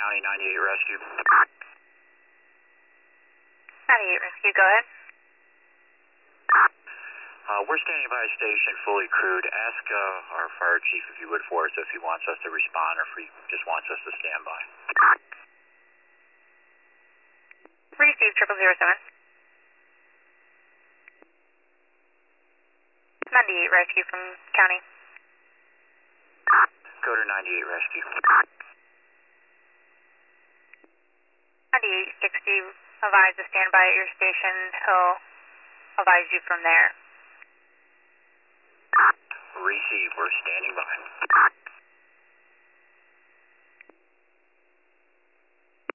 County 98 Rescue. 98 Rescue, go ahead. We're standing by a station fully crewed. Ask our fire chief if you would for us if he wants us to respond or if he just wants us to stand by. Receive 0007. 98 Rescue from County. Go to 98 Rescue. 9860, advise to stand by at your station. He'll advise you from there. Receive, we're standing by.